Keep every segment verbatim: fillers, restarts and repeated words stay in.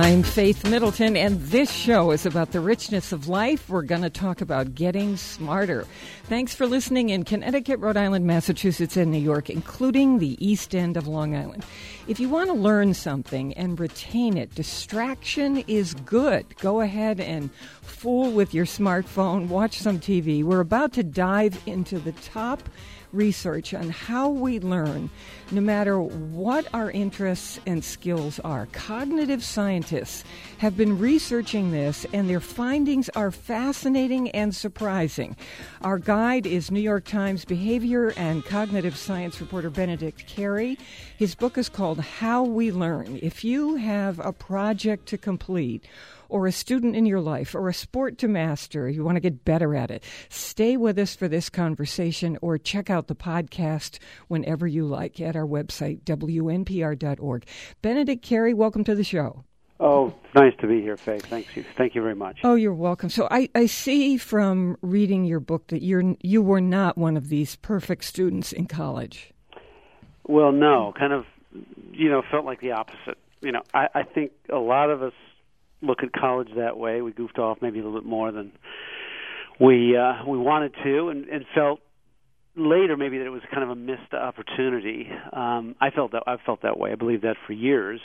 I'm Faith Middleton, and this show is about the richness of life. We're going to talk about getting smarter. Thanks for listening in Connecticut, Rhode Island, Massachusetts, and New York, including the East End of Long Island. If you want to learn something and retain it, distraction is good. Go ahead and fool with your smartphone, watch some T V. We're about to dive into the top research on how we learn, no matter what our interests and skills are. Cognitive scientists have been researching this, and their findings are fascinating and surprising. Our guide is New York Times behavior and cognitive science reporter Benedict Carey. His book is called How We Learn. If you have a project to complete, or a student in your life, or a sport to master, you want to get better at it, stay with us for this conversation or check out the podcast whenever you like at our website, W N P R dot org. Benedict Carey, welcome to the show. Oh, it's nice to be here, Faith. Thank you. Thank you very much. Oh, you're welcome. So I, I see from reading your book that you're you were not one of these perfect students in college. Well, no, kind of, you know, felt like the opposite. You know, I, I think a lot of us look at college that way. We goofed off maybe a little bit more than we uh, we wanted to, and, and felt later maybe that it was kind of a missed opportunity. Um, I felt that I felt that way. I believed that for years.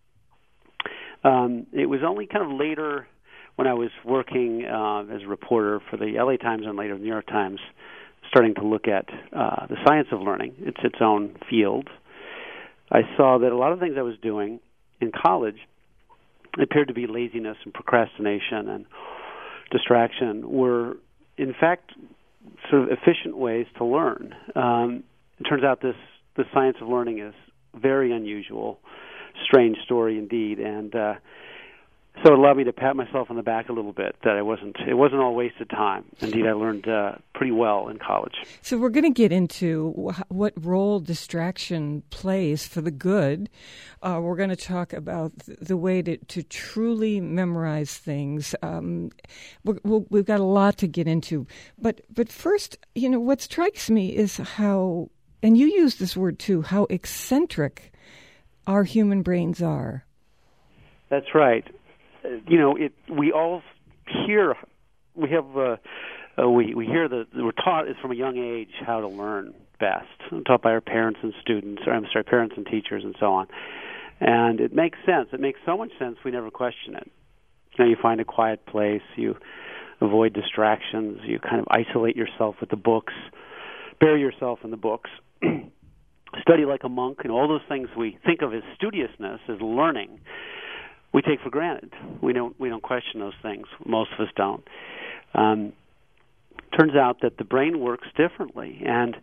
Um, it was only kind of later when I was working uh, as a reporter for the L A Times and later the New York Times, starting to look at uh, the science of learning. It's its own field. I saw that a lot of things I was doing in college appeared to be laziness and procrastination and distraction were, in fact, sort of efficient ways to learn. Um, it turns out this the science of learning is very unusual, strange story indeed, and uh, so it allowed me to pat myself on the back a little bit that I wasn't. It wasn't all wasted time. Indeed, I learned uh, pretty well in college. So we're going to get into wh- what role distraction plays for the good. Uh, we're going to talk about th- the way to, to truly memorize things. Um, we're, we'll, we've got a lot to get into, but but first, you know, what strikes me is how, and you use this word too, how eccentric our human brains are. That's right. You know, it. We all hear. We have. Uh, uh, we we hear that we're taught is from a young age how to learn best. We're taught by our parents and students, or I'm sorry, parents and teachers, and so on. And it makes sense. It makes so much sense. We never question it. You know, you find a quiet place. You avoid distractions. You kind of isolate yourself with the books. Bury yourself in the books. Study like a monk, and all those things we think of as studiousness, as learning, we take for granted. We don't we don't question those things. Most of us don't. Um, turns out that the brain works differently, and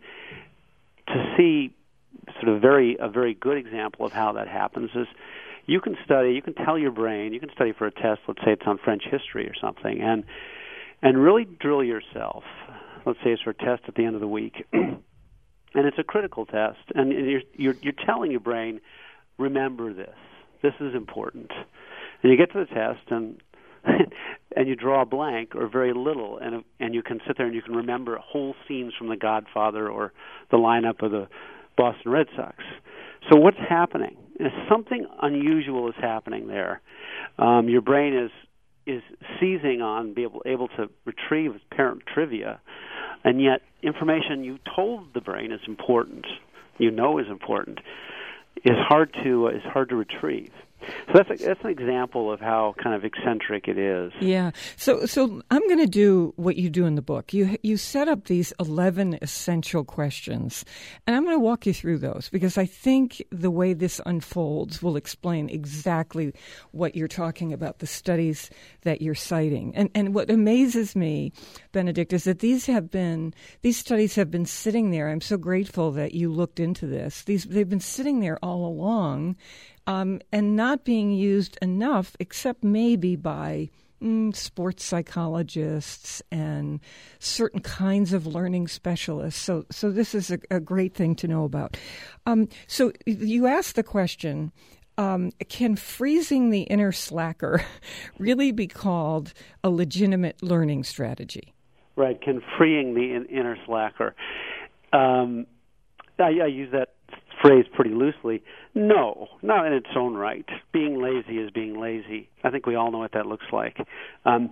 to see sort of very a very good example of how that happens is you can study, you can tell your brain, you can study for a test. Let's say it's on French history or something, and and really drill yourself. Let's say it's for a test at the end of the week, and it's a critical test, and you're you're, you're telling your brain, remember this. This is important. And you get to the test, and and you draw a blank or very little, and and you can sit there and you can remember whole scenes from The Godfather or the lineup of the Boston Red Sox. So what's happening? Is something unusual is happening there. Um, your brain is is seizing on, be able able to retrieve apparent trivia, and yet information you told the brain is important, you know is important, is hard to uh, is hard to retrieve. So that's a, that's an example of how kind of eccentric it is. Yeah. So so I'm going to do what you do in the book. You you set up these eleven essential questions, and I'm going to walk you through those because I think the way this unfolds will explain exactly what you're talking about, the studies that you're citing. And and what amazes me, Benedict, is that these have been these studies have been sitting there. I'm so grateful that you looked into this. These they've been sitting there all along. Um, and not being used enough, except maybe by mm, sports psychologists and certain kinds of learning specialists. So, so this is a, a great thing to know about. Um, so you asked the question, um, can freezing the inner slacker really be called a legitimate learning strategy? Right, can freeing the in, inner slacker. Um, I, I use that phrased pretty loosely. No, not in its own right. Being lazy is being lazy. I think we all know what that looks like. Um,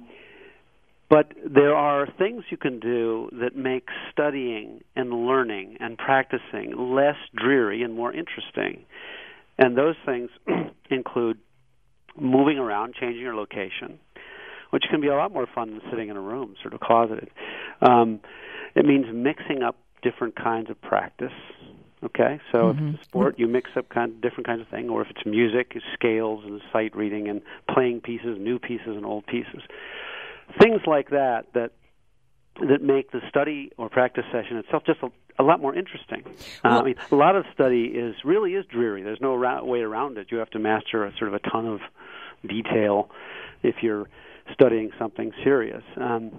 but there are things you can do that make studying and learning and practicing less dreary and more interesting. And those things include moving around, changing your location, which can be a lot more fun than sitting in a room, sort of closeted. Um, it means mixing up different kinds of practice. Okay, so mm-hmm. if it's a sport, you mix up kind of different kinds of things, or if it's music, it's scales and sight reading and playing pieces, new pieces and old pieces. Things like that that that make the study or practice session itself just a, a lot more interesting. Well, uh, I mean, a lot of study is really is dreary. There's no ra- way around it. You have to master a, sort of a ton of detail if you're studying something serious. Um,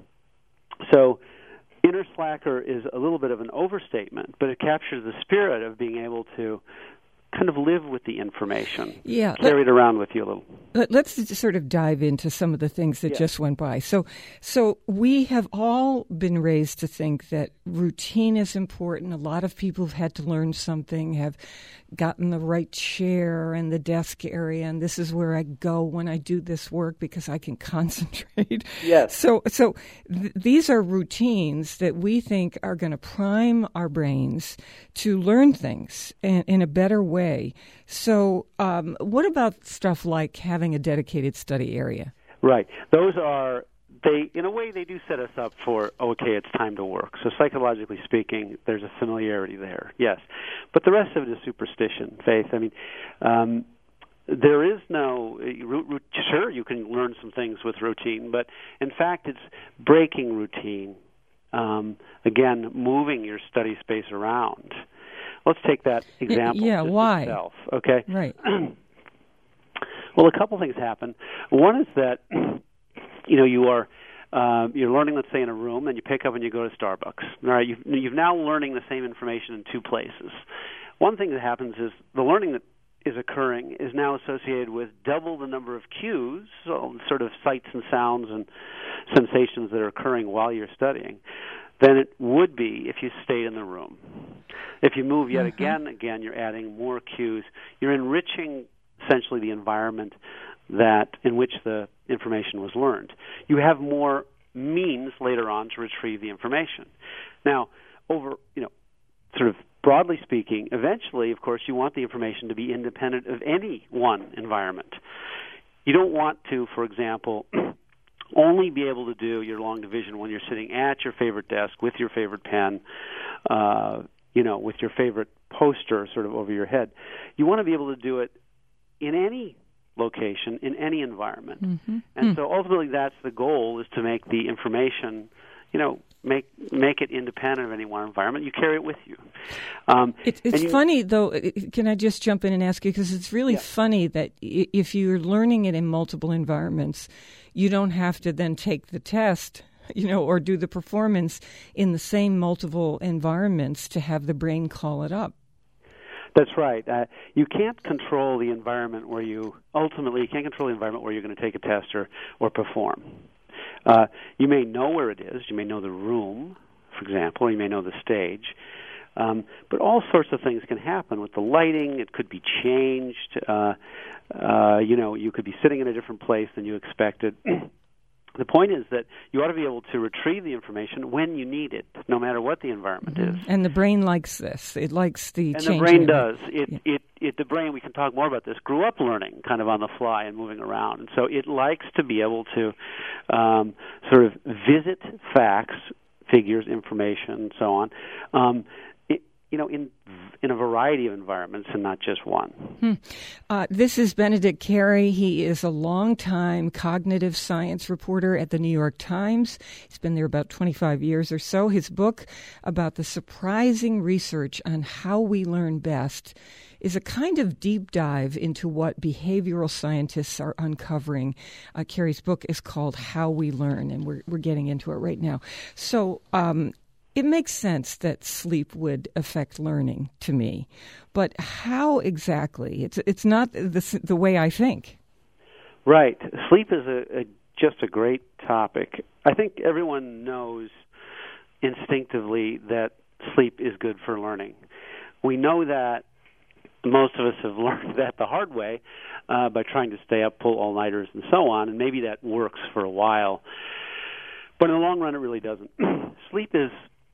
so inner slacker is a little bit of an overstatement, but it captures the spirit of being able to kind of live with the information, yeah, carry it around with you a little. Let, let's just sort of dive into some of the things that yeah. just went by. So, so we have all been raised to think that routine is important. A lot of people have had to learn something, have gotten the right chair and the desk area, and this is where I go when I do this work because I can concentrate. Yes. So, so th- these are routines that we think are going to prime our brains to learn things in, in a better way. So, um, what about stuff like having a dedicated study area? Right. Those are, they, in a way, they do set us up for, okay, it's time to work. So psychologically speaking, there's a familiarity there, yes. But the rest of it is superstition, faith. I mean, um, there is no, sure, you can learn some things with routine, but in fact, it's breaking routine. Um, again, moving your study space around. Let's take that example. Yeah, why? Itself, okay? Right. Well, a couple things happen. One is that, you know, you are uh, you're learning, let's say, in a room, and you pick up and you go to Starbucks. All right, you've, you've now learning the same information in two places. One thing that happens is the learning that is occurring is now associated with double the number of cues, so sort of sights and sounds and sensations that are occurring while you're studying, than it would be if you stayed in the room. If you move yet mm-hmm. again, again, you're adding more cues. You're enriching essentially the environment that in which the information was learned. You have more means later on to retrieve the information. Now, over, you know, sort of broadly speaking, eventually, of course, you want the information to be independent of any one environment. You don't want to, for example, only be able to do your long division when you're sitting at your favorite desk with your favorite pen, uh, you know, with your favorite poster sort of over your head. You want to be able to do it in any location, in any environment. Mm-hmm. And mm. so ultimately that's the goal, is to make the information, you know, make make it independent of any one environment. You carry it with you. Um, it, it's you, funny, though. Can I just jump in and ask you, because it's really yeah. funny that if you're learning it in multiple environments, you don't have to then take the test, you know, or do the performance in the same multiple environments to have the brain call it up. That's right. Uh, you can't control the environment where you, ultimately, you can't control the environment where you're going to take a test or, or perform. Uh, you may know where it is. You may know the room, for example, or you may know the stage. Um, but all sorts of things can happen with the lighting. It could be changed. Uh, uh, you know, you could be sitting in a different place than you expected. The point is that you ought to be able to retrieve the information when you need it, no matter what the environment mm-hmm. is. And the brain likes this. It likes the and change. And the brain does. It, yeah. it, it, the brain, we can talk more about this, grew up learning kind of on the fly and moving around. And so it likes to be able to um, sort of visit facts, figures, information, and so on, um, it, you know, in in a variety of environments and not just one. Hmm. Uh, this is Benedict Carey. He is a longtime cognitive science reporter at the New York Times. He's been there about twenty-five years or so. His book about the surprising research on how we learn best is a kind of deep dive into what behavioral scientists are uncovering. Uh, Carey's book is called How We Learn, and we're we're getting into it right now. So, um, it makes sense that sleep would affect learning to me, but how exactly? It's it's not the the way I think. Right. Sleep is a, a just a great topic. I think everyone knows instinctively that sleep is good for learning. We know that most of us have learned that the hard way uh, by trying to stay up, pull all-nighters, and so on, and maybe that works for a while. But in the long run, it really doesn't. Sleep is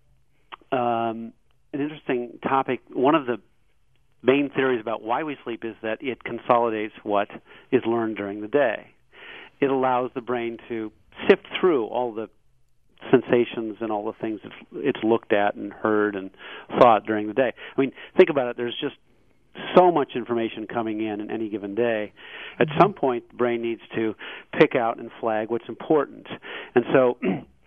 um, an interesting topic. One of the main theories about why we sleep is that it consolidates what is learned during the day. It allows the brain to sift through all the sensations and all the things it's, it's looked at and heard and thought during the day. I mean, think about it. There's just so much information coming in in any given day. At some point, the brain needs to pick out and flag what's important. And so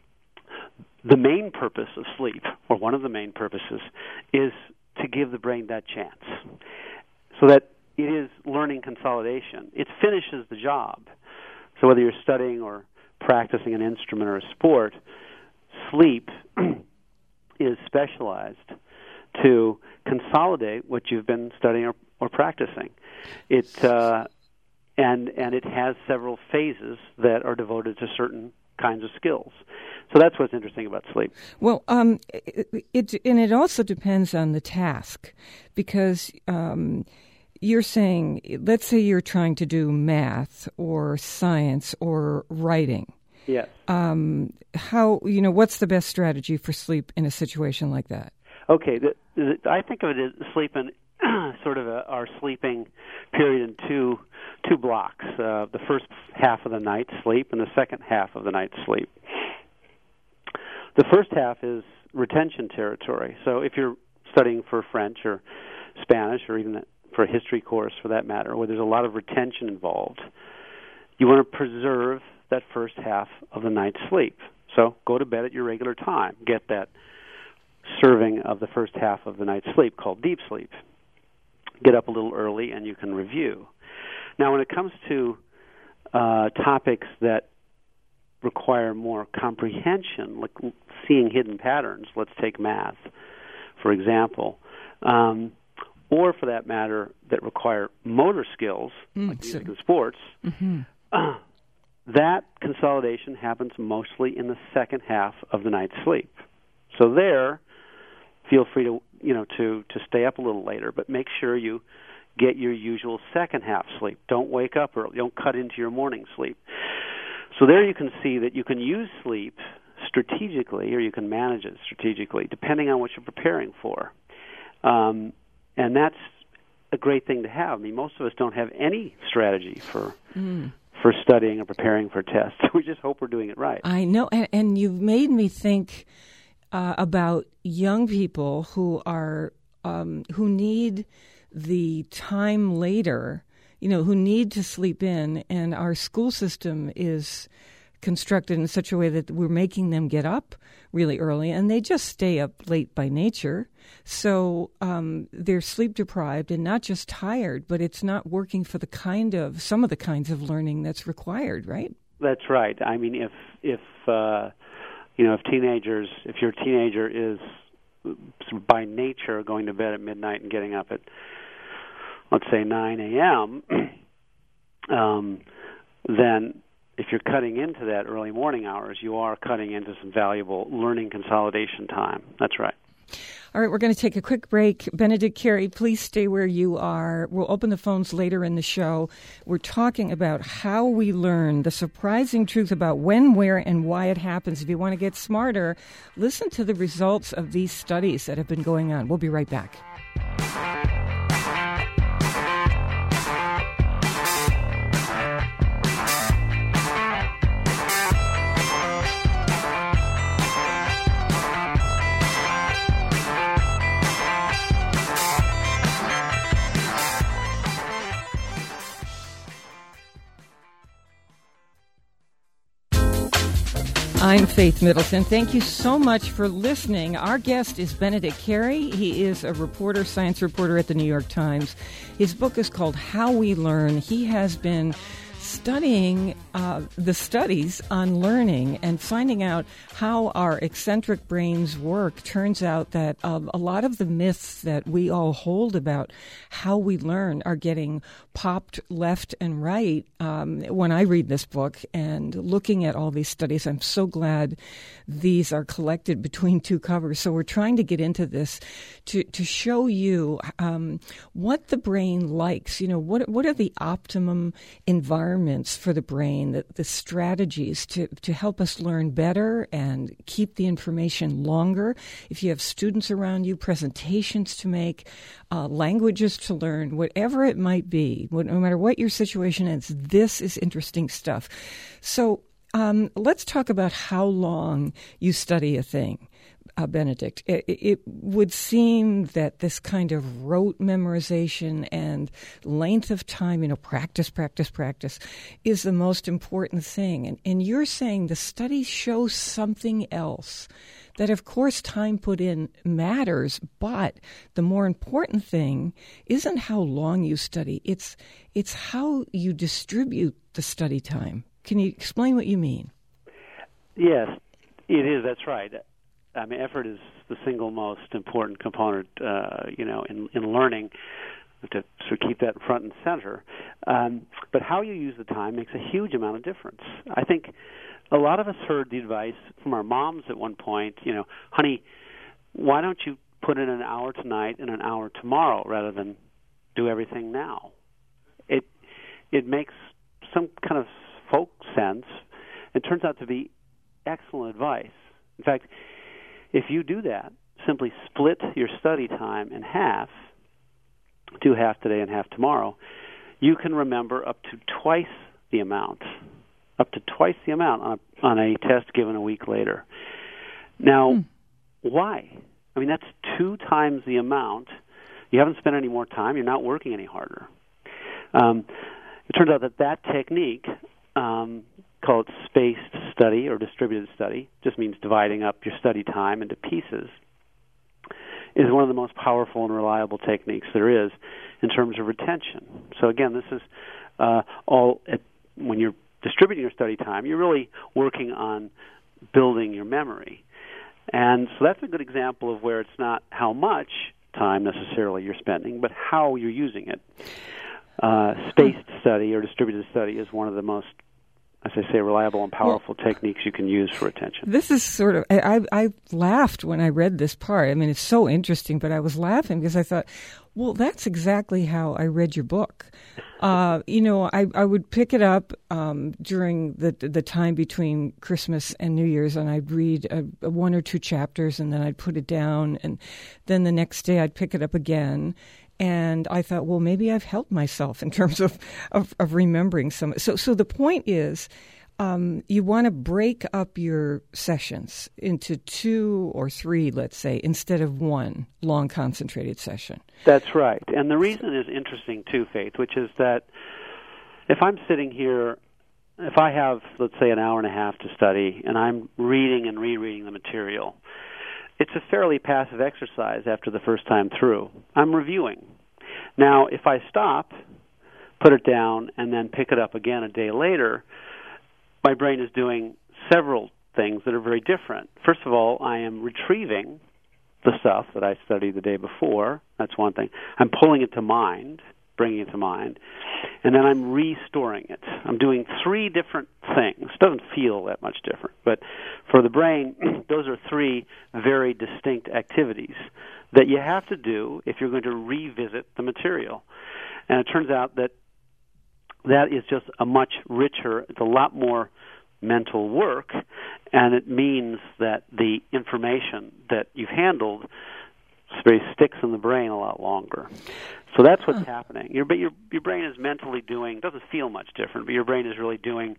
the main purpose of sleep, or one of the main purposes, is to give the brain that chance so that it is learning consolidation. It finishes the job. So whether you're studying or practicing an instrument or a sport, sleep is specialized to consolidate what you've been studying or, or practicing. It uh, and and it has several phases that are devoted to certain kinds of skills. So that's what's interesting about sleep. Well, um, it, it and it also depends on the task, because um, you're saying, let's say you're trying to do math or science or writing. Yes. Um, how you know what's the best strategy for sleep in a situation like that? Okay, the, the, I think of it as sleep in sort of a, our sleeping period in two two blocks. Uh, the first half of the night's sleep and the second half of the night's sleep. The first half is retention territory. So if you're studying for French or Spanish or even for a history course for that matter, where there's a lot of retention involved, you want to preserve that first half of the night's sleep. So go to bed at your regular time. Get that serving of the first half of the night's sleep called deep sleep. Get up a little early and you can review. Now, when it comes to uh, topics that require more comprehension, like seeing hidden patterns, let's take math, for example, um, or for that matter, that require motor skills, mm, like music so, and sports, mm-hmm. uh, that consolidation happens mostly in the second half of the night's sleep. So there, feel free to you know to, to stay up a little later, but make sure you get your usual second half sleep. Don't wake up early. Don't cut into your morning sleep. So there you can see that you can use sleep strategically, or you can manage it strategically, depending on what you're preparing for. Um, and that's a great thing to have. I mean, most of us don't have any strategy for mm. for studying or preparing for tests. We just hope we're doing it right. I know, and, and you've made me think uh, about young people who are um, who need the time later, you know, who need to sleep in, and our school system is constructed in such a way that we're making them get up really early, and they just stay up late by nature. So um, they're sleep deprived and not just tired, but it's not working for the kind of, some of the kinds of learning that's required, right? That's right. I mean, if, if uh, you know, if teenagers, if your teenager is by nature going to bed at midnight and getting up at, let's say, nine a.m., um, then if you're cutting into that early morning hours, you are cutting into some valuable learning consolidation time. That's right. All right, we're going to take a quick break. Benedict Carey, please stay where you are. We'll open the phones later in the show. We're talking about how we learn, the surprising truth about when, where, and why it happens. If you want to get smarter, listen to the results of these studies that have been going on. We'll be right back. I'm Faith Middleton. Thank you so much for listening. Our guest is Benedict Carey. He is a reporter, science reporter at the New York Times. His book is called How We Learn. He has been studying uh, the studies on learning and finding out how our eccentric brains work. Turns out that uh, a lot of the myths that we all hold about how we learn are getting popped left and right. Um, when I read this book and looking at all these studies, I'm so glad these are collected between two covers. So we're trying to get into this to, to show you um, what the brain likes. You know, what what are the optimum environments for the brain, the, the strategies to, to help us learn better and keep the information longer. If you have students around you, presentations to make, uh, languages to learn, whatever it might be, no matter what your situation is, this is interesting stuff. So um, let's talk about how long you study a thing. Uh, Benedict, it, it would seem that this kind of rote memorization and length of time, you know, practice, practice, practice, is the most important thing. And, and you're saying the studies show something else, that of course time put in matters, but the more important thing isn't how long you study, it's it's how you distribute the study time. Can you explain what you mean? Yes, it is. That's right. I mean, effort is the single most important component, uh, you know, in, in learning. To sort of keep that front and center. Um, but how you use the time makes a huge amount of difference. I think a lot of us heard the advice from our moms at one point, you know, honey, why don't you put in an hour tonight and an hour tomorrow rather than do everything now? It it makes some kind of folk sense. It turns out to be excellent advice. In fact, if you do that, simply split your study time in half, do half today and half tomorrow, you can remember up to twice the amount, up to twice the amount on a, on a test given a week later. Now, hmm. why? I mean, that's two times the amount. You haven't spent any more time. You're not working any harder. Um, it turns out that that technique, um, called spaced study or distributed study, just means dividing up your study time into pieces, is one of the most powerful and reliable techniques there is in terms of retention. So again, this is uh, all at, when you're distributing your study time, you're really working on building your memory. And so that's a good example of where it's not how much time necessarily you're spending, but how you're using it. Uh, spaced study or distributed study is one of the most, as I say, reliable and powerful well, techniques you can use for attention. This is sort of, I, I laughed when I read this part. I mean, it's so interesting, but I was laughing because I thought, well, that's exactly how I read your book. Uh, you know, I, I would pick it up um, during the the time between Christmas and New Year's, and I'd read a, a one or two chapters, and then I'd put it down, and then the next day I'd pick it up again. And I thought, well, maybe I've helped myself in terms of, of, of remembering some. So, so the point is, um, you want to break up your sessions into two or three, let's say, instead of one long concentrated session. That's right. And the reason is interesting too, Faith, which is that if I'm sitting here, if I have, let's say, an hour and a half to study, and I'm reading and rereading the material, it's a fairly passive exercise after the first time through. I'm reviewing. Now, if I stop, put it down, and then pick it up again a day later, my brain is doing several things that are very different. First of all, I am retrieving the stuff that I studied the day before. That's one thing. I'm pulling it to mind, bringing it to mind, and then I'm restoring it. I'm doing three different things. It doesn't feel that much different, but for the brain, those are three very distinct activities that you have to do if you're going to revisit the material. And it turns out that that is just a much richer, it's a lot more mental work, and it means that the information that you've handled sticks in the brain a lot longer. So that's what's huh. happening. Your, your your brain is mentally doing, doesn't feel much different, but your brain is really doing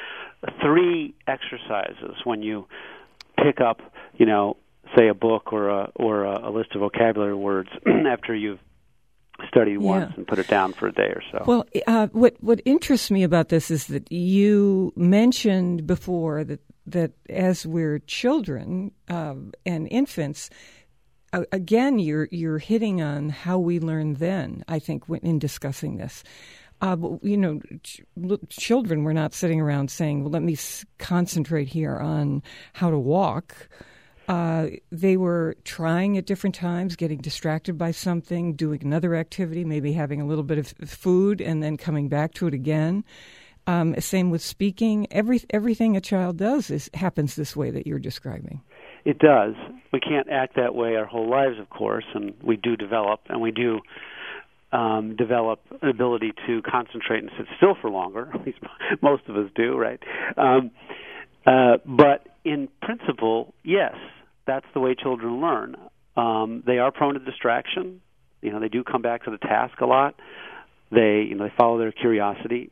three exercises when you pick up, you know, say a book or a or a, a list of vocabulary words after you've studied once yeah. and put it down for a day or so. Well, uh, what what interests me about this is that you mentioned before that that as we're children uh, and infants, uh, again, you're you're hitting on how we learned then, I think, in discussing this. Uh, you know, ch- children were not sitting around saying, well, let me s- concentrate here on how to walk. Uh, they were trying at different times, getting distracted by something, doing another activity, maybe having a little bit of food and then coming back to it again. Um, same with speaking. Every, everything a child does is happens this way that you're describing. It does. We can't act that way our whole lives, of course, and we do develop, and we do um, develop an ability to concentrate and sit still for longer. At least most of us do, right? Um, uh, but in principle, yes, that's the way children learn. Um, they are prone to distraction. You know, they do come back to the task a lot. They, you know, they follow their curiosity.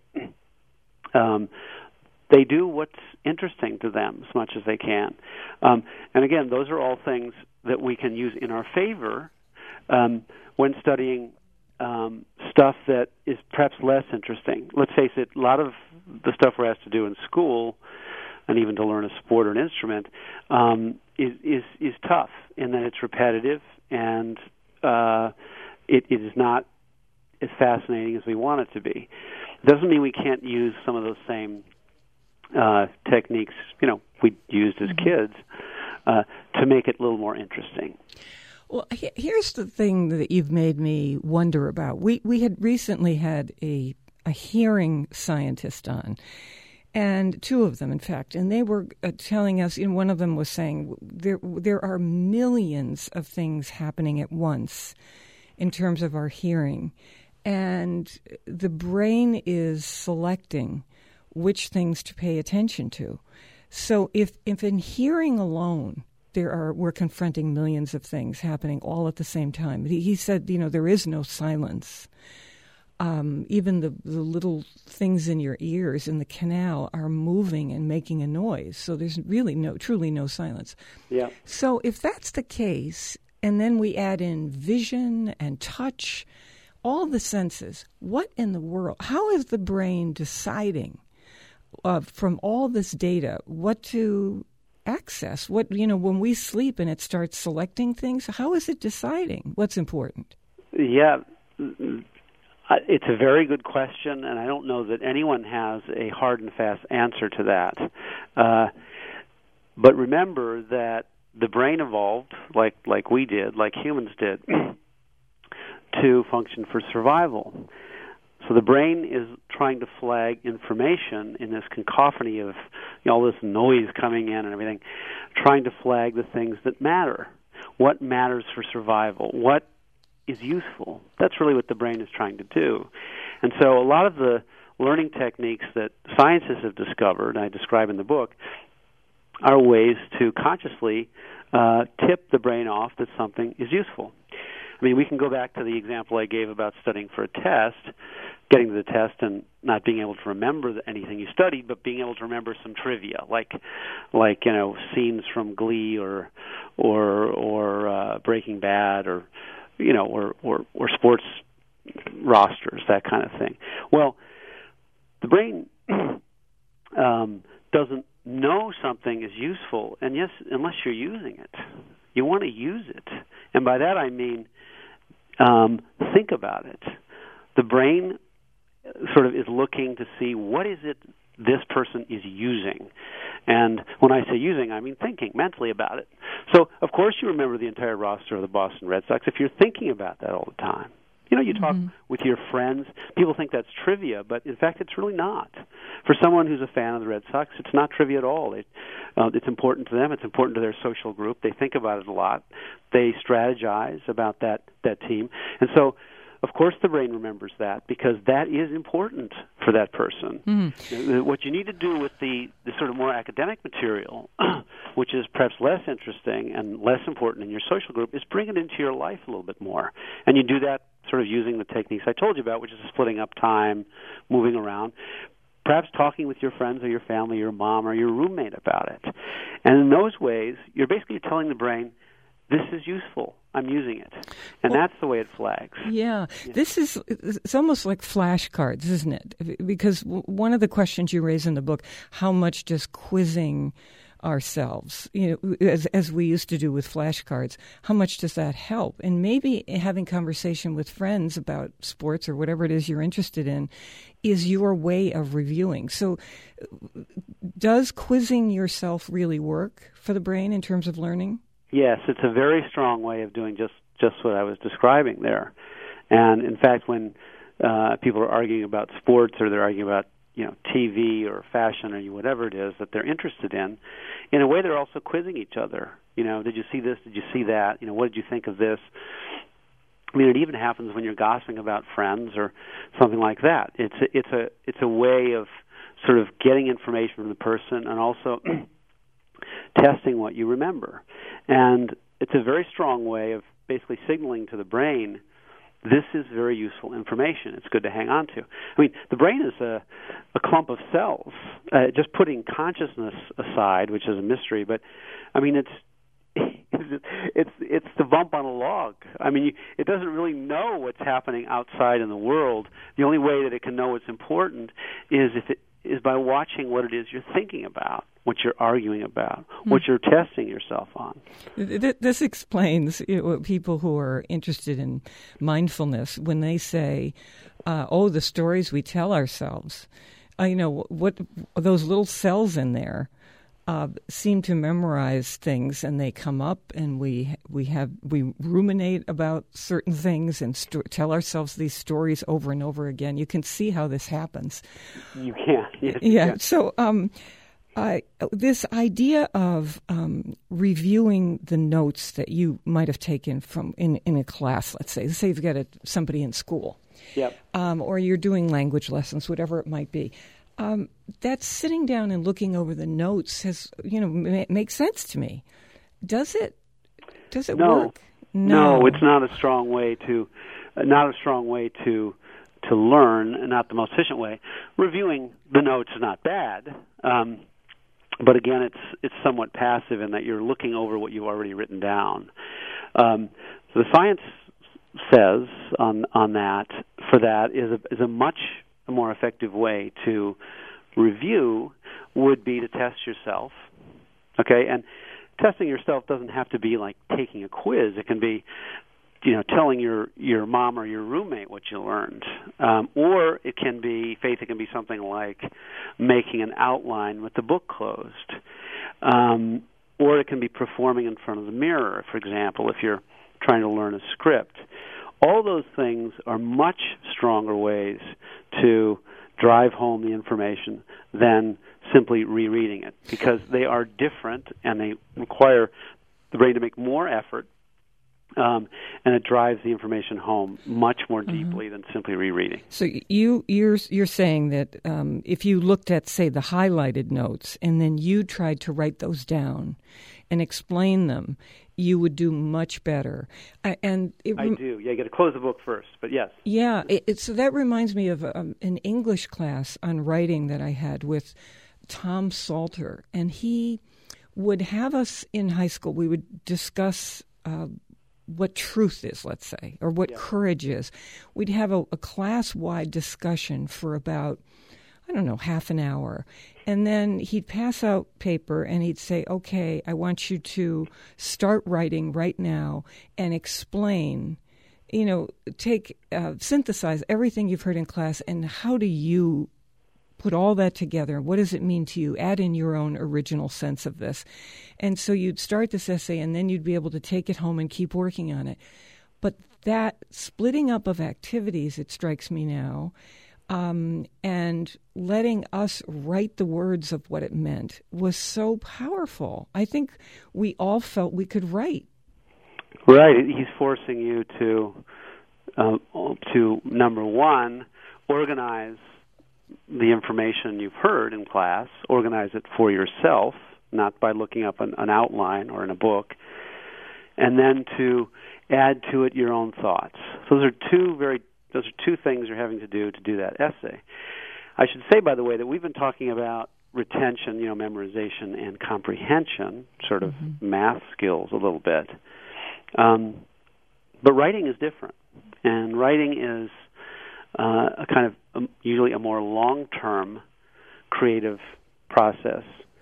Um, they do what's interesting to them as much as they can. Um, and again, those are all things that we can use in our favor um, when studying um, stuff that is perhaps less interesting. Let's face it, a lot of the stuff we're asked to do in school, and even to learn a sport or an instrument, um, is, is is tough in that it's repetitive and uh, it, it is not as fascinating as we want it to be. Doesn't mean we can't use some of those same uh, techniques, you know, we used as kids uh, to make it a little more interesting. Well, here's the thing that you've made me wonder about. We we had recently had a a hearing scientist on. And two of them, in fact, and they were uh, telling us, you know, one of them was saying there there are millions of things happening at once in terms of our hearing. And the brain is selecting which things to pay attention to. So if, if in hearing alone, there are we're confronting millions of things happening all at the same time. He, he said, you know, there is no silence. Um, even the, the little things in your ears in the canal are moving and making a noise. So there's really no, truly no silence. Yeah. So if that's the case, and then we add in vision and touch, all the senses, what in the world, how is the brain deciding uh, from all this data what to access? What, you know, when we sleep and it starts selecting things, how is it deciding what's important? Yeah. It's a very good question, and I don't know that anyone has a hard and fast answer to that. Uh, but remember that the brain evolved, like like we did, like humans did, to function for survival. So the brain is trying to flag information in this cacophony of, you know, all this noise coming in and everything, trying to flag the things that matter. What matters for survival? What is useful? That's really what the brain is trying to do. And so a lot of the learning techniques that scientists have discovered, and I describe in the book, are ways to consciously uh, tip the brain off that something is useful. I mean, we can go back to the example I gave about studying for a test, getting to the test and not being able to remember anything you studied, but being able to remember some trivia, like, like you know, scenes from Glee or or or uh, Breaking Bad, or you know, or, or or sports rosters, that kind of thing. Well, the brain um, doesn't know something is useful, and yes, unless you're using it. You want to use it, and by that I mean um, think about it. The brain sort of is looking to see what is it this person is using. And when I say using, I mean thinking mentally about it. So, of course, you remember the entire roster of the Boston Red Sox if you're thinking about that all the time. You know, you talk mm-hmm. with your friends. People think that's trivia, but in fact, it's really not. For someone who's a fan of the Red Sox, it's not trivia at all. It, uh, it's important to them. It's important to their social group. They think about it a lot. They strategize about that, that team. And so, of course, the brain remembers that because that is important for that person. Mm-hmm. What you need to do with the, the sort of more academic material, which is perhaps less interesting and less important in your social group, is bring it into your life a little bit more. And you do that sort of using the techniques I told you about, which is splitting up time, moving around, perhaps talking with your friends or your family, your mom or your roommate about it. And in those ways, you're basically telling the brain, this is useful. I'm using it. And well, that's the way it flags. Yeah. yeah. This is, it's almost like flashcards, isn't it? Because one of the questions you raise in the book, how much does quizzing ourselves, you know, as as we used to do with flashcards. How much does that help? And maybe having conversation with friends about sports or whatever it is you're interested in is your way of reviewing. So does quizzing yourself really work for the brain in terms of learning? Yes, it's a very strong way of doing just, just what I was describing there. And in fact, when uh, people are arguing about sports or they're arguing about you know, T V or fashion or whatever it is that they're interested in, in a way they're also quizzing each other. You know, did you see this? Did you see that? You know, what did you think of this? I mean, it even happens when you're gossiping about friends or something like that. It's a, it's a it's a way of sort of getting information from the person and also testing what you remember. And it's a very strong way of basically signaling to the brain, this is very useful information. It's good to hang on to. I mean, the brain is a, a clump of cells. Uh, just putting consciousness aside, which is a mystery, but I mean, it's it's it's the bump on a log. I mean, you, it doesn't really know what's happening outside in the world. The only way that it can know what's important is if it is by watching what it is you're thinking about, what you're arguing about, mm. what you're testing yourself on. This explains you know, people who are interested in mindfulness when they say, uh, "Oh, the stories we tell ourselves." Uh, you know what? Those little cells in there uh, seem to memorize things, and they come up, and we we have we ruminate about certain things and sto- tell ourselves these stories over and over again. You can see how this happens. You can, yes, yeah. You So. Um, Uh, this idea of um, reviewing the notes that you might have taken from in, in a class, let's say, say you've got a, somebody in school, yep. um, or you're doing language lessons, whatever it might be. Um, that sitting down and looking over the notes has, you know, ma- makes sense to me. Does it? Does it no. work? No, no, it's not a strong way to, uh, not a strong way to to learn, and not the most efficient way. Reviewing the notes is not bad. Um, But again, it's it's somewhat passive in that you're looking over what you've already written down. Um, so the science says on on that for that is a, is a much more effective way to review would be to test yourself. Okay, and testing yourself doesn't have to be like taking a quiz. It can be, you know, telling your, your mom or your roommate what you learned. Um, or it can be, Faith, it can be something like making an outline with the book closed. Um, or it can be performing in front of the mirror, for example, if you're trying to learn a script. All those things are much stronger ways to drive home the information than simply rereading it, because they are different and they require the brain to make more effort. Um, and it drives the information home much more deeply mm-hmm. than simply rereading. So you you're you're saying that um, if you looked at, say, the highlighted notes and then you tried to write those down and explain them, you would do much better. I, and it, I do. Yeah, you got to close the book first, but yes. Yeah. It, it, so that reminds me of um, an English class on writing that I had with Tom Salter, and he would have us in high school. We would discuss Uh, what truth is, let's say, or what yeah. courage is. We'd have a, a class-wide discussion for about, I don't know, half an hour. And then he'd pass out paper and he'd say, okay, I want you to start writing right now and explain, you know, take, uh, synthesize everything you've heard in class and how do you put all that together. What does it mean to you? Add in your own original sense of this. And so you'd start this essay, and then you'd be able to take it home and keep working on it. But that splitting up of activities, it strikes me now, um, and letting us write the words of what it meant was so powerful. I think we all felt we could write. Right. He's forcing you to, uh, to number one, organize the information you've heard in class, organize it for yourself, not by looking up an, an outline or in a book, and then to add to it your own thoughts. So those are two very those are two things you're having to do to do that essay. I should say, by the way, that we've been talking about retention, you know, memorization and comprehension, sort of mm-hmm. math skills a little bit. Um, but writing is different, and writing is uh, a kind of um, usually a more long-term creative process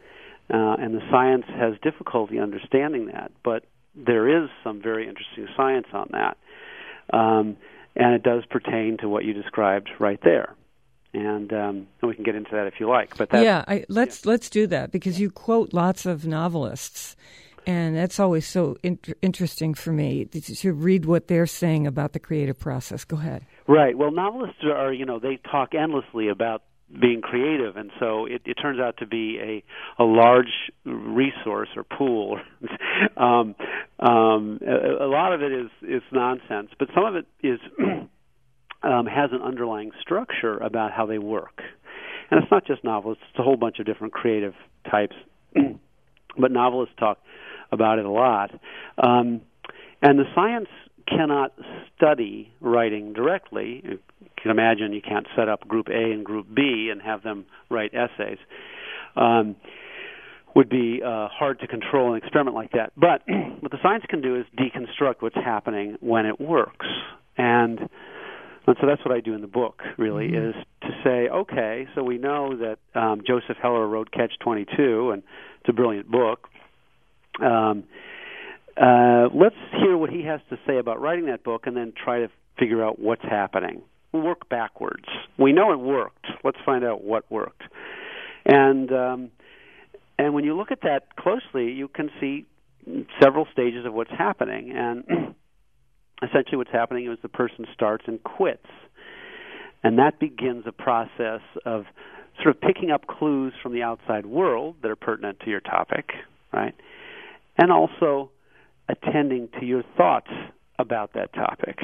uh, and the science has difficulty understanding that. But there is some very interesting science on that, um, and it does pertain to what you described right there. And, um, and we can get into that if you like. But that's, yeah, I, let's yeah. let's do that, because you quote lots of novelists, and that's always so in- interesting for me to read what they're saying about the creative process. Go ahead. Right. Well, novelists are, you know, they talk endlessly about being creative, and so it, it turns out to be a, a large resource or pool. um, um, a, a lot of it is, is nonsense, but some of it is um, has an underlying structure about how they work. And it's not just novelists, it's a whole bunch of different creative types, but novelists talk about it a lot. Um, and the science cannot study writing directly. You can imagine you can't set up Group A and Group B and have them write essays. Um, would be uh, hard to control an experiment like that. But what the science can do is deconstruct what's happening when it works. And, and so that's what I do in the book, really, mm-hmm. is to say, okay, so we know that um, Joseph Heller wrote Catch twenty-two, and it's a brilliant book. Um, uh, let's hear what he has to say about writing that book and then try to figure out what's happening. We'll work backwards. We know it worked. Let's find out what worked. And um, and when you look at that closely, you can see several stages of what's happening. And essentially what's happening is the person starts and quits. And that begins a process of sort of picking up clues from the outside world that are pertinent to your topic, right? And also attending to your thoughts about that topic.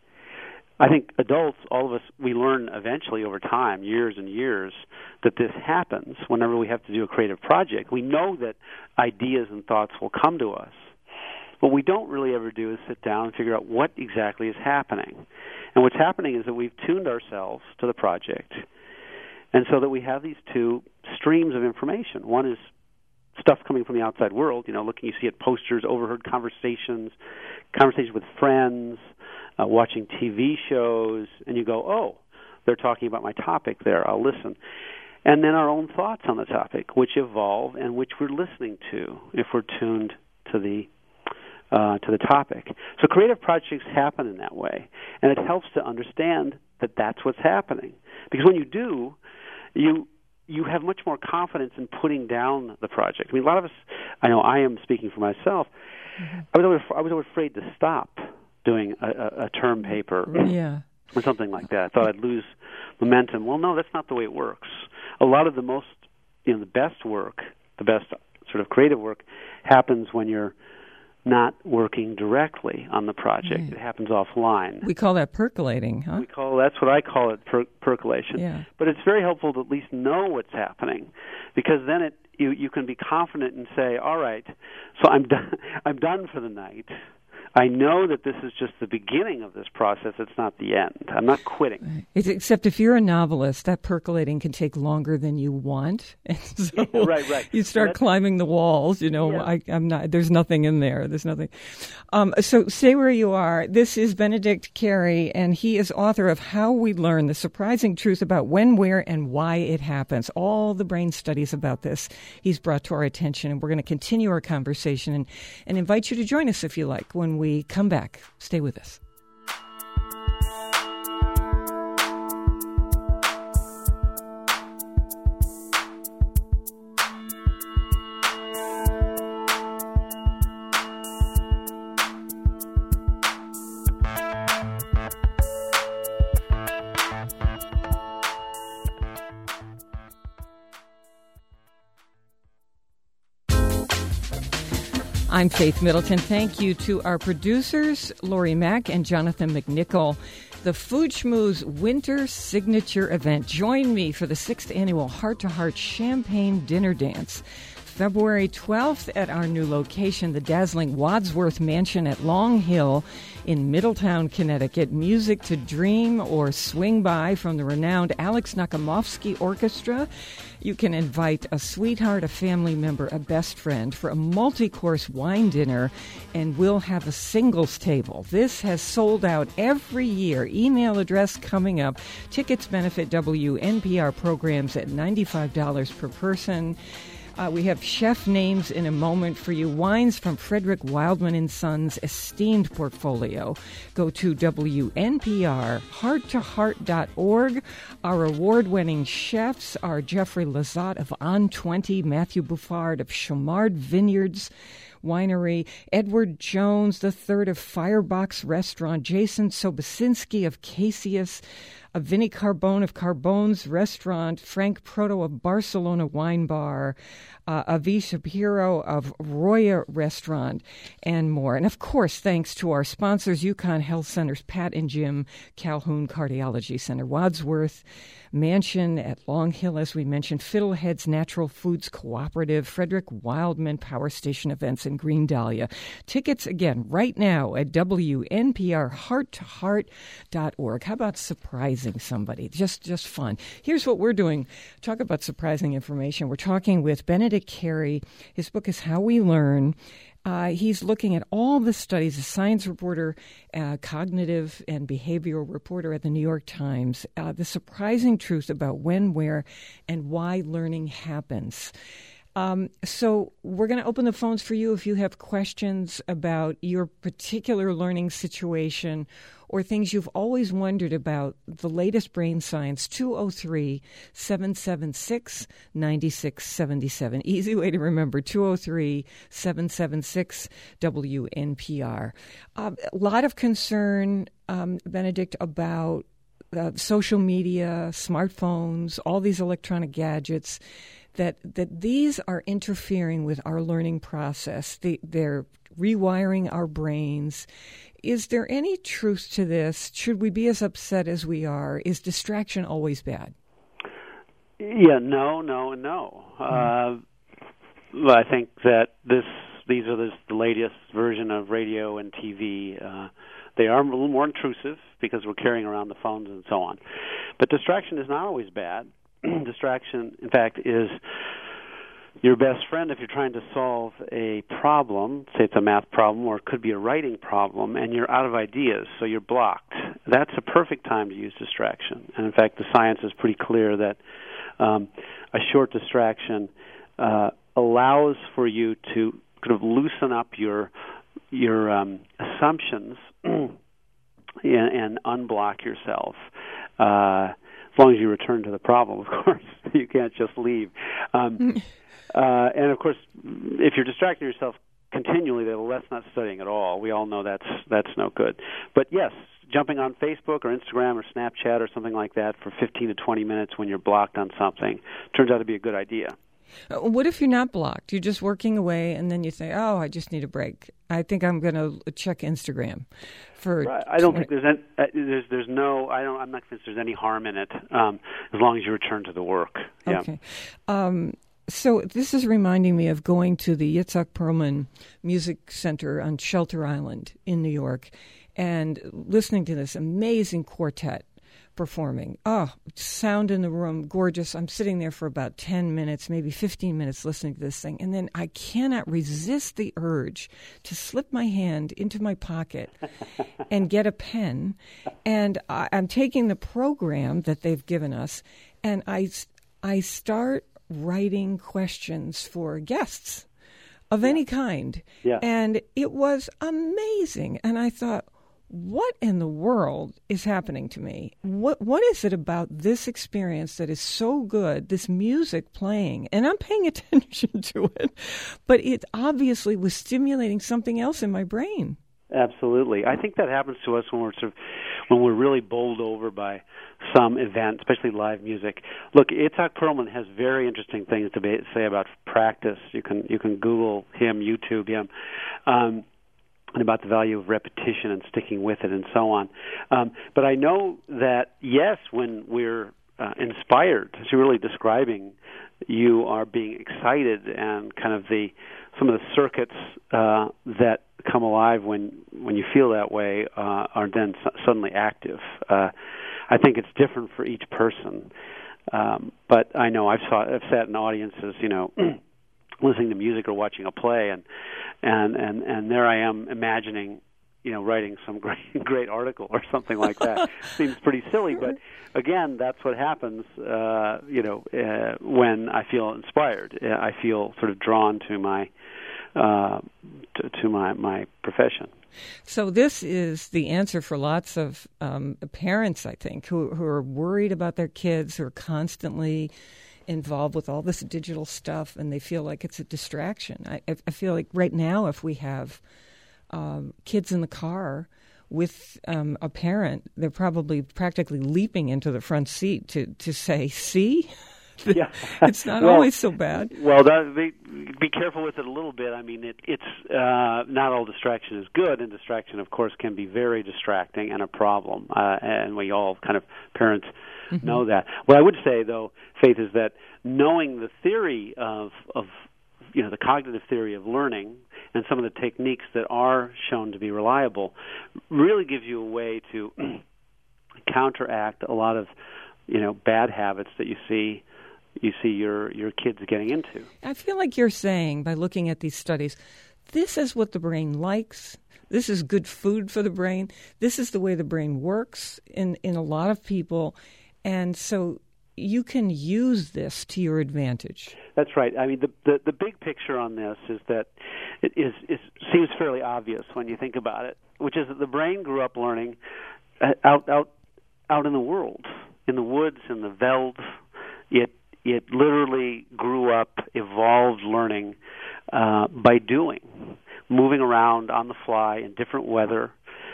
I think adults, all of us, we learn eventually over time, years and years, that this happens whenever we have to do a creative project. We know that ideas and thoughts will come to us. What we don't really ever do is sit down and figure out what exactly is happening. And what's happening is that we've tuned ourselves to the project, and so that we have these two streams of information. One is stuff coming from the outside world, you know, looking, you see at posters, overheard conversations, conversations with friends, uh, watching T V shows, and you go, oh, they're talking about my topic there, I'll listen. And then our own thoughts on the topic, which evolve and which we're listening to if we're tuned to the uh, to the topic. So creative projects happen in that way, and it helps to understand that that's what's happening. Because when you do, you you have much more confidence in putting down the project. I mean, a lot of us, I know I am speaking for myself, mm-hmm. I was always, I was always afraid to stop doing a, a, a term paper yeah. or something like that. I thought I'd lose momentum. Well, no, that's not the way it works. A lot of the most, you know, the best work, the best sort of creative work happens when you're not working directly on the project. Right. It happens offline. We call that percolating, huh? We call that's what I call it, per- percolation. Yeah. But it's very helpful to at least know what's happening, because then it you you can be confident and say, all right, so I'm done. I'm done for the night. I know that this is just the beginning of this process. It's not the end. I'm not quitting. It's, except if you're a novelist, that percolating can take longer than you want. And so right, right. You start That's, climbing the walls. You know, yeah. I, I'm not. There's nothing in there. There's nothing. Um, so stay where you are. This is Benedict Carey, and he is author of How We Learn: The Surprising Truth About When, Where, and Why It Happens. All the brain studies about this he's brought to our attention, and we're going to continue our conversation and, and invite you to join us if you like when we come back. Stay with us. I'm Faith Middleton. Thank you to our producers, Lori Mack and Jonathan McNichol. The Food Schmooze Winter Signature Event. Join me for the sixth annual Heart to Heart Champagne Dinner Dance. February twelfth at our new location, the dazzling Wadsworth Mansion at Long Hill in Middletown, Connecticut. Music to dream or swing by from the renowned Alex Nakimovsky Orchestra. You can invite a sweetheart, a family member, a best friend for a multi-course wine dinner, and we'll have a singles table. This has sold out every year. Email address coming up. Tickets benefit W N P R programs at ninety-five dollars per person. Uh, we have chef names in a moment for you. Wines from Frederick Wildman and Sons' esteemed portfolio. Go to W N P R heart to heart dot org. Our award-winning chefs are Jeffrey Lazat of On twenty, Matthew Buffard of Chomard Vineyards Winery, Edward Jones the third of Firebox Restaurant, Jason Sobosinski of Casius, of Vinnie Carbone of Carbone's Restaurant, Frank Proto of Barcelona Wine Bar, uh, Avi Shapiro of Roya Restaurant, and more. And of course, thanks to our sponsors, UConn Health Center's Pat and Jim Calhoun Cardiology Center, Wadsworth Mansion at Long Hill, as we mentioned, Fiddlehead's Natural Foods Cooperative, Frederick Wildman Power Station Events in Green Dahlia. Tickets, again, right now at W N P R heart to heart dot org. How about surprising somebody? Just just fun. Here's what we're doing. Talk about surprising information. We're talking with Benedict Carey. His book is How We Learn. Uh, he's looking at all the studies, a science reporter, uh, cognitive and behavioral reporter at the New York Times, uh, the surprising truth about when, where, and why learning happens. Um, so we're going to open the phones for you if you have questions about your particular learning situation or things you've always wondered about the latest brain science. Two oh three, seven seven six, nine six seven seven. Easy way to remember, two oh three, seven seven six, W N P R. Uh, a lot of concern, um, Benedict, about uh, social media, smartphones, all these electronic gadgets, that that these are interfering with our learning process. They, they're rewiring our brains. Is there any truth to this? Should we be as upset as we are? Is distraction always bad? Yeah, no, no, and no. Mm-hmm. Uh, I think that this these are this, the latest version of radio and T V. Uh, they are a little more intrusive because we're carrying around the phones and so on. But distraction is not always bad. Distraction, in fact, is your best friend if you're trying to solve a problem. Say it's a math problem, or it could be a writing problem, and you're out of ideas, so you're blocked. That's a perfect time to use distraction. And in fact, the science is pretty clear that um, a short distraction uh, allows for you to kind of loosen up your your um, assumptions and, and unblock yourself. Uh, As long as you return to the problem, of course. You can't just leave. Um, uh, and, of course, if you're distracting yourself continually, then that's not studying at all. We all know that's that's no good. But, yes, jumping on Facebook or Instagram or Snapchat or something like that for fifteen to twenty minutes when you're blocked on something turns out to be a good idea. What if you're not blocked? You're just working away, and then you say, oh, I just need a break. I think I'm going to check Instagram. For right. I don't think there's any, uh, there's there's no I don't I'm not convinced there's any harm in it um, as long as you return to the work. Yeah. Okay. Um, so this is reminding me of going to the Yitzhak Perlman Music Center on Shelter Island in New York and listening to this amazing quartet performing. Oh, sound in the room, gorgeous. I'm sitting there for about ten minutes, maybe fifteen minutes listening to this thing. And then I cannot resist the urge to slip my hand into my pocket and get a pen. And I, I'm taking the program that they've given us, and I, I start writing questions for guests of yeah. any kind. Yeah. And it was amazing. And I thought, what in the world is happening to me? What What is it about this experience that is so good, this music playing? And I'm paying attention to it, but it obviously was stimulating something else in my brain. Absolutely. I think that happens to us when we're sort of, when we're really bowled over by some event, especially live music. Look, Itzhak Perlman has very interesting things to be, say about practice. You can you can Google him, YouTube him. Um, and about the value of repetition and sticking with it and so on. Um, but I know that, yes, when we're uh, inspired, as you're really describing, you are being excited, and kind of the some of the circuits uh, that come alive when, when you feel that way uh, are then su- suddenly active. Uh, I think it's different for each person. Um, but I know I've, saw, I've sat in audiences, you know, listening to music or watching a play, and and and and there I am imagining, you know, writing some great, great article or something like that. Seems pretty silly, but again, that's what happens, uh, you know, uh, when I feel inspired. I feel sort of drawn to my uh, to, to my, my profession. So this is the answer for lots of um, parents, I think, who, who are worried about their kids, who are constantly involved with all this digital stuff, and they feel like it's a distraction. I, I feel like right now, if we have um, kids in the car with um, a parent, they're probably practically leaping into the front seat to, to say, see? Yeah. It's not well, always so bad. Well, that, be, be careful with it a little bit. I mean, it, it's uh, not all distraction is good, and distraction, of course, can be very distracting and a problem. Uh, and we all kind of, parents mm-hmm. know that. What I would say, though, Faith, is that knowing the theory of, of, you know, the cognitive theory of learning and some of the techniques that are shown to be reliable really gives you a way to counteract a lot of, you know, bad habits that you see you see your, your kids getting into. I feel like you're saying, by looking at these studies, this is what the brain likes. This is good food for the brain. This is the way the brain works in, in a lot of people. And so you can use this to your advantage. That's right. I mean, the the, the big picture on this is that it is, is seems fairly obvious when you think about it, which is that the brain grew up learning out out out in the world, in the woods, in the velds. It It literally grew up, evolved learning uh, by doing, moving around on the fly in different weather,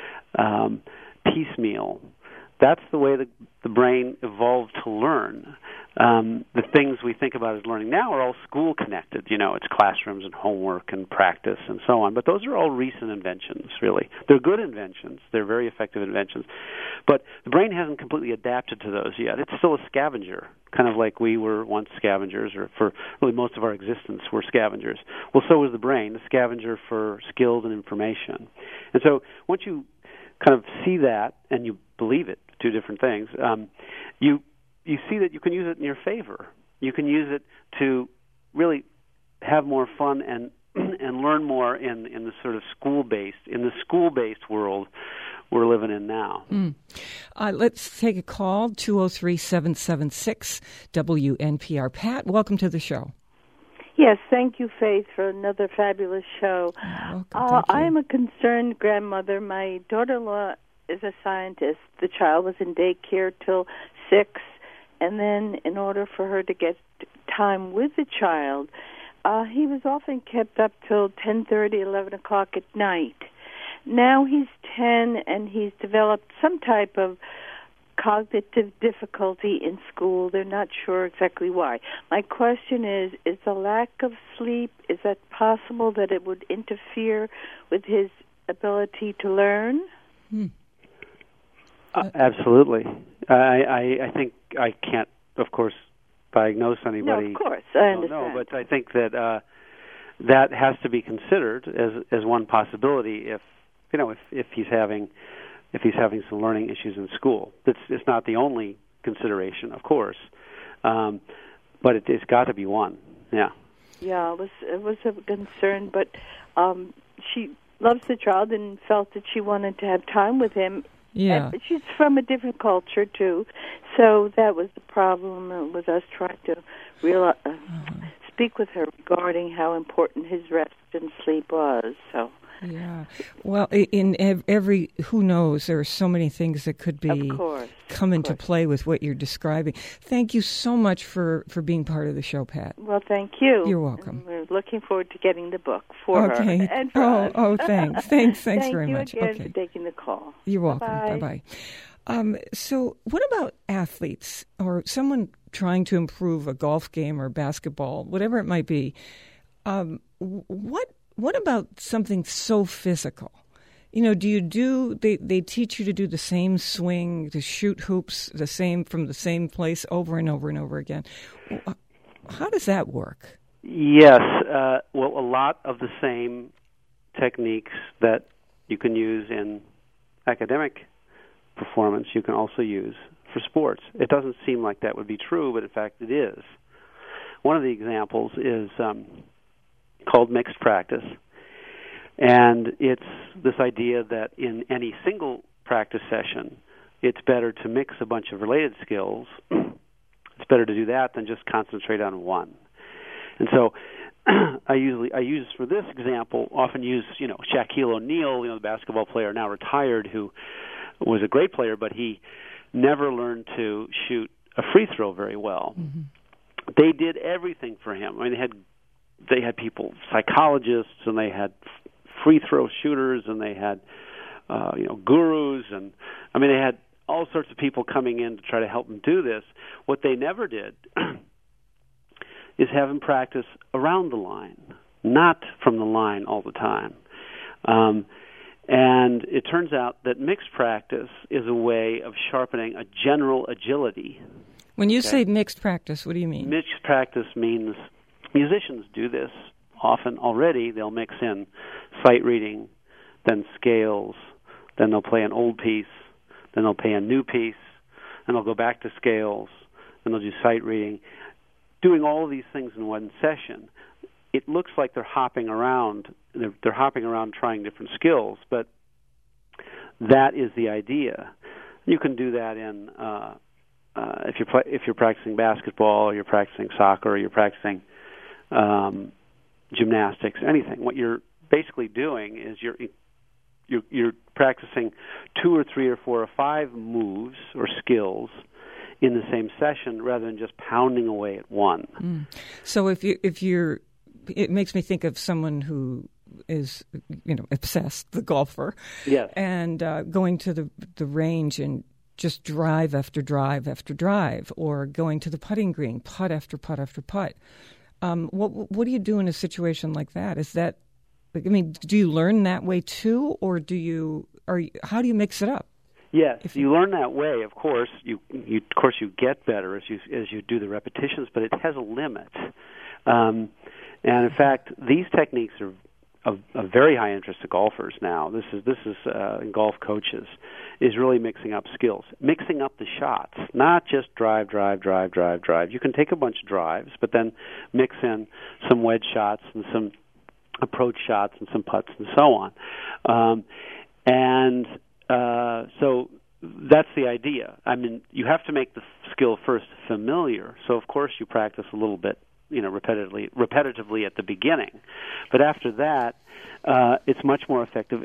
um, piecemeal. That's the way the, the brain evolved to learn. Um, the things we think about as learning now are all school-connected. You know, it's classrooms and homework and practice and so on. But those are all recent inventions, really. They're good inventions. They're very effective inventions. But the brain hasn't completely adapted to those yet. It's still a scavenger, kind of like we were once scavengers, or for really most of our existence we're scavengers. Well, so is the brain, a scavenger for skills and information. And so once you kind of see that and you believe it, two different things, um, you you see that you can use it in your favor. You can use it to really have more fun and and learn more in, in the sort of school-based, in the school-based world we're living in now. Mm. Uh, let's take a call, two oh three, seven seven six, W N P R. Pat, welcome to the show. Yes, thank you, Faith, for another fabulous show. Welcome, uh, I am a concerned grandmother. My daughter-in-law is a scientist. The child was in daycare till six, and then in order for her to get time with the child, uh, he was often kept up till ten thirty, eleven o'clock at night. Now he's ten, and he's developed some type of cognitive difficulty in school. They're not sure exactly why. My question is, is the lack of sleep, is that possible that it would interfere with his ability to learn? Hmm. Uh, absolutely. I, I I think I can't, of course, diagnose anybody. No, of course, I understand. No, but I think that uh, that has to be considered as as one possibility if you know if, if he's having if he's having some learning issues in school. It's it's not the only consideration, of course, um, but it, it's got to be one. Yeah. Yeah, it was it was a concern, but um, she loves the child and felt that she wanted to have time with him. Yeah. And she's from a different culture, too. So that was the problem with us trying to realize, uh, uh-huh. speak with her regarding how important his rest and sleep was. So. Yeah. Well, in every, who knows, there are so many things that could be of course, come of into course. play with what you're describing. Thank you so much for, for being part of the show, Pat. Well, thank you. You're welcome. And we're looking forward to getting the book for okay. her and for oh, us. Oh, thanks. Thanks, thanks thank very you much. again okay. for taking the call. You're welcome. Bye-bye. Bye-bye. Um, so what about athletes or someone trying to improve a golf game or basketball, whatever it might be? Um, what What about something so physical? You know, do you do, they, they teach you to do the same swing, to shoot hoops the same from the same place over and over and over again. How does that work? Yes. Uh, well, a lot of the same techniques that you can use in academic performance, you can also use for sports. It doesn't seem like that would be true, but in fact it is. One of the examples is um, called mixed practice. And it's this idea that in any single practice session, it's better to mix a bunch of related skills. It's better to do that than just concentrate on one. And so I usually I use for this example often use you know Shaquille O'Neal, you know the basketball player now retired, who was a great player, but he never learned to shoot a free throw very well. Mm-hmm. They did everything for him. I mean, they had they had people, psychologists, and they had free throw shooters, and they had uh, you know gurus, and I mean they had all sorts of people coming in to try to help him do this. What they never did is have him practice around the line, not from the line all the time. Um, and it turns out that mixed practice is a way of sharpening a general agility. When you okay? say mixed practice, what do you mean? Mixed practice means musicians do this often already. They'll mix in sight reading, then scales, then they'll play an old piece, then they'll play a new piece, and they'll go back to scales, and they'll do sight reading. Doing all of these things in one session, it looks like they're hopping around. They're, they're hopping around trying different skills, but that is the idea. You can do that in uh, uh, if you're if you're practicing basketball, or you're practicing soccer, or you're practicing um, gymnastics, anything. What you're basically doing is you're you're, you're practicing two or three or four or five moves or skills in the same session rather than just pounding away at one. Mm. So if you if you're, it makes me think of someone who is, you know, obsessed, the golfer. Yes. And uh, going to the the range and just drive after drive after drive, or going to the putting green, putt after putt after putt. Um, what what do you do in a situation like that? Is that, I mean, do you learn that way too, or do you, or how do you mix it up? Yes, if you, you learn that way. Of course, you, you of course you get better as you as you do the repetitions, but it has a limit. Um, and in fact, these techniques are of, of very high interest to golfers now. This is this is uh, golf coaches is really mixing up skills, mixing up the shots, not just drive, drive, drive, drive, drive. You can take a bunch of drives, but then mix in some wedge shots and some approach shots and some putts and so on. Um, and uh, so that's the idea. I mean, you have to make the skill first familiar. So of course you practice a little bit, you know, repetitively, repetitively at the beginning. But after that, uh, it's much more effective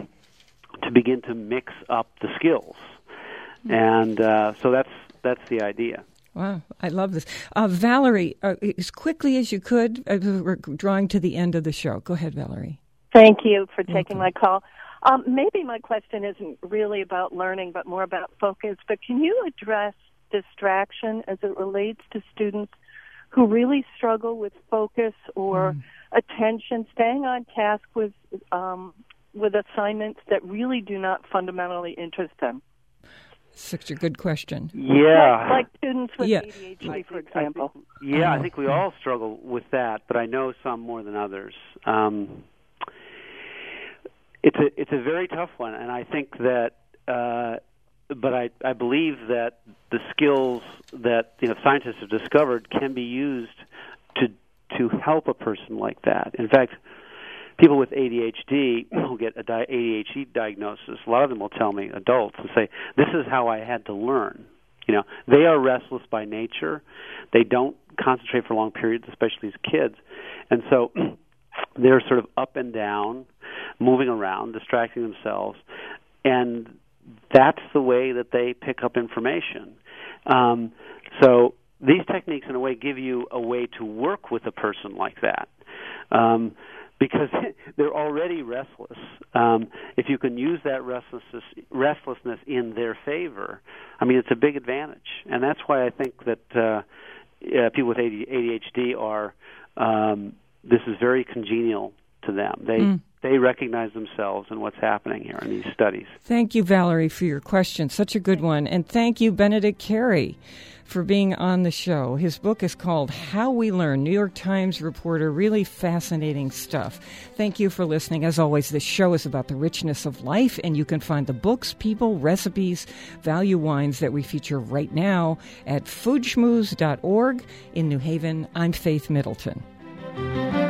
to begin to mix up the skills. And uh, so that's that's the idea. Wow, I love this. Uh, Valerie, uh, as quickly as you could, uh, we're drawing to the end of the show. Go ahead, Valerie. Thank you for taking Welcome. my call. Um, maybe my question isn't really about learning, but more about focus. But can you address distraction as it relates to students who really struggle with focus or mm. attention, staying on task with um, with assignments that really do not fundamentally interest them? Such a good question. Yeah. Like, like students with yeah. A D H D, for example. I think, yeah, I think we all struggle with that, but I know some more than others. Um, it's a it's a very tough one, and I think that, uh, but I I believe that the skills that you know scientists have discovered can be used to to help a person like that. In fact, people with A D H D who get a di- A D H D diagnosis, a lot of them will tell me, adults, and say, this is how I had to learn. You know, they are restless by nature. They don't concentrate for long periods, especially as kids. And so they're sort of up and down, moving around, distracting themselves. And that's the way that they pick up information. Um, so these techniques, in a way, give you a way to work with a person like that. Um because they're already restless. Um, if you can use that restlessness, restlessness in their favor, I mean, it's a big advantage. And that's why I think that uh, uh, people with A D H D are, um, this is very congenial to them. They mm. they recognize themselves in what's happening here in these studies. Thank you, Valerie, for your question. Such a good one. And thank you, Benedict Carey, for being on the show. His book is called How We Learn, New York Times reporter, really fascinating stuff. Thank you for listening. As always, this show is about the richness of life, and you can find the books, people, recipes, value wines that we feature right now at food schmooze dot org in New Haven. I'm Faith Middleton.